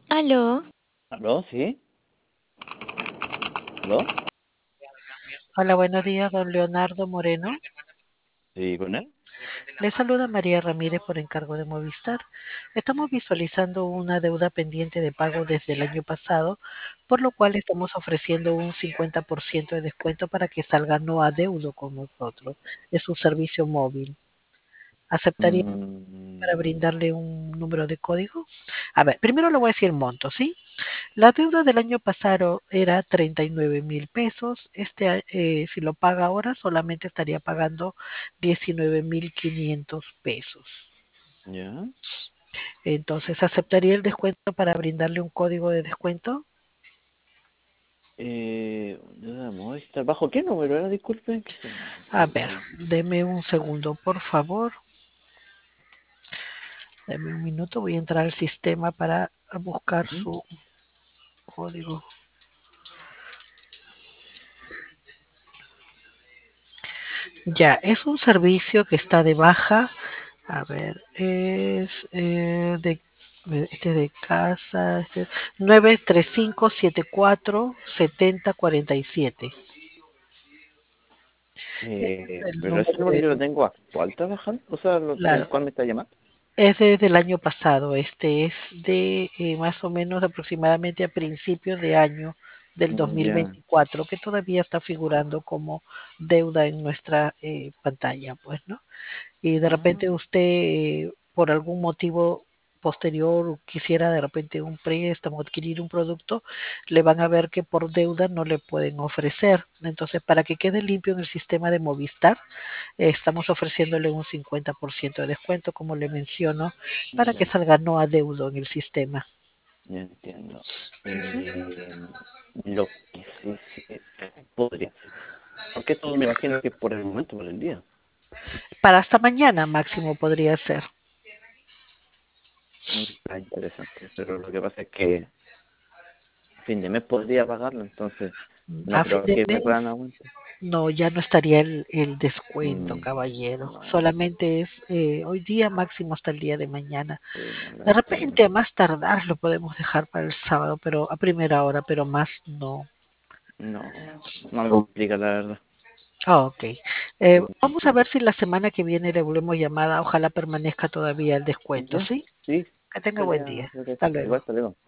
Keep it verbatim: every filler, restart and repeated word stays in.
Aló, ¿Aló? ¿Sí? ¿Aló? Hola, buenos días, don Leonardo Moreno. ¿Sí con él? Le saluda María Ramírez por encargo de Movistar. Estamos visualizando una deuda pendiente de pago desde el año pasado, por lo cual estamos ofreciendo un cincuenta por ciento de descuento para que salga no adeudo con nosotros. Es un servicio móvil. ¿Aceptaría para Mm, brindarle un número de código? A ver, primero le voy a decir monto, ¿sí? La deuda del año pasado era treinta y nueve mil pesos. Este, a- eh, si lo paga ahora, solamente estaría pagando diecinueve mil quinientos pesos. ¿ya? Entonces, ¿aceptaría el descuento para brindarle un código de descuento? Eh, ya, Movistar. ¿Bajo qué número era? Disculpe, que se me A olvidó ver, ahí. deme un segundo, por favor. Deme un minuto. Voy a entrar al sistema para buscar Ujú. su código. Ya, es un servicio que está de baja. A ver, es eh, de, este de casa, este, nueve tres cinco siete cuatro siete cero cuatro siete. Ese es Eh, el pero ese número número yo lo de tengo actual trabajando. O sea, lo- ¿del la, cual me está llamando? es desde el año pasado. Este es de eh, más o menos aproximadamente a principios de año del Mm, ya. dos mil veinticuatro, que todavía está figurando como deuda en nuestra eh, pantalla, pues, ¿no? Y de Ah, repente usted, eh, por algún motivo posterior, quisiera de repente un préstamo, adquirir un producto, le van a ver que por deuda no le pueden ofrecer. Entonces, para que quede limpio en el sistema de Movistar, eh, estamos ofreciéndole un cincuenta por ciento de descuento, como le menciono, para que ya, salga no adeudo en el sistema. ya entiendo. Eh, lo que sí, sí, podría ser. Porque esto me imagino que por el momento, por el día. Para hasta mañana máximo podría ser. Mm, Está interesante. Pero lo que pasa es que a fin de mes podría pagarlo, entonces no A fin creo de que me mes puedan aguantar. no, ya no estaría el, el descuento, Mm, caballero. no, Solamente es eh, hoy día máximo hasta el día de mañana. sí, no lo De entiendo. repente a más tardar lo podemos dejar para el sábado, pero a primera hora, pero más no. No, no me complica la verdad. Ah, ok. Eh, Mm, vamos a ver si la semana que viene le volvemos llamada. Ojalá permanezca todavía el descuento, Ya, ¿sí? sí, Que tenga buen sería día. lo que Hasta sí. Igual, luego. hasta luego.